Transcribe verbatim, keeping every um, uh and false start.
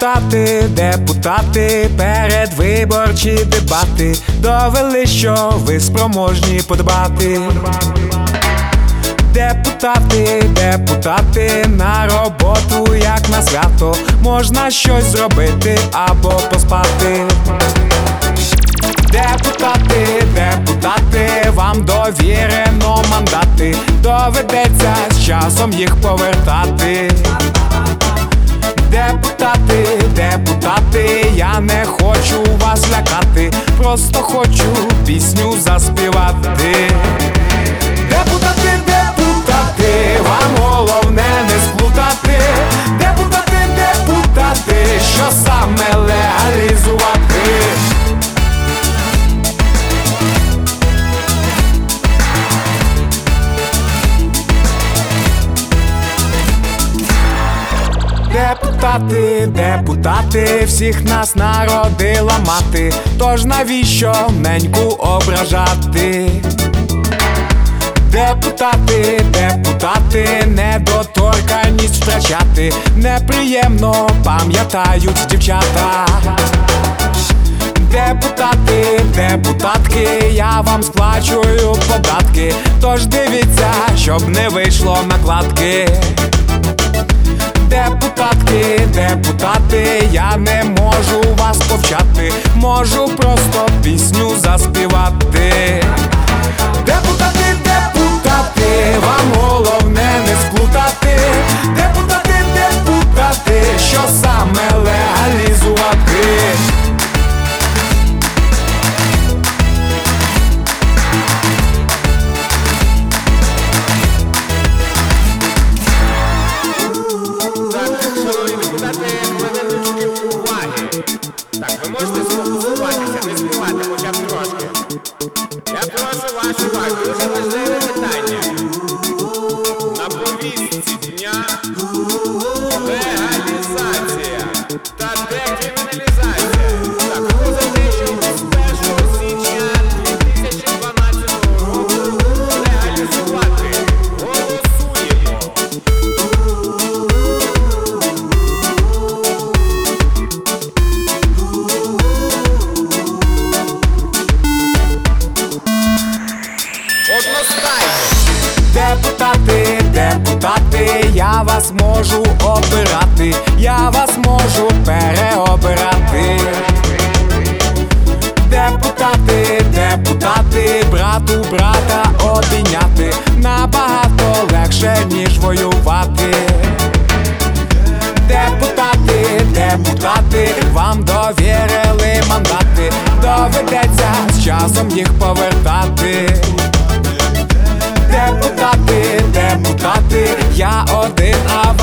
Депутати, депутати, передвиборчі дебати довели, що ви спроможні подбати. Депутати, депутати, на роботу, як на свято, можна щось зробити або поспати. Депутати, депутати, вам довірено мандати, доведеться з часом їх повертати. Депутати, депутати, я не хочу вас лякати, просто хочу пісню заспівати. Депутати, депутати, вам головне не сплутати. Депутати, депутати, що саме легалізувати. Депутати, депутати, всіх нас народила мати, тож навіщо неньку ображати? Депутати, депутати, недоторканність втрачати неприємно пам'ятають дівчата. Депутати, депутатки, я вам сплачую податки, тож дивіться, щоб не вийшло накладки. Депутатки, депутати, я не можу вас повчати, можу просто пісню заспівати. Депутати, депутати, вам головне не сплутати. Депутати, депутати, що саме легалізувати. Так, ви можете сфокусуватися, не співати хоча б трошки. Я прошу вашу увагу, дуже важливе питання. На повістці дня легалізація та декриміналізація. Так, хто за те, що з першого січня дві тисячі дванадцятого року легалізувати? Голосуємо! Депутати, депутати, я вас можу обирати, я вас можу переобирати. Депутати, депутати, брату брата обійняти набагато легше, ніж воювати. Депутати, депутати, вам довірили мандати, доведеться з часом їх повертати. Депутати, депутати, я один, а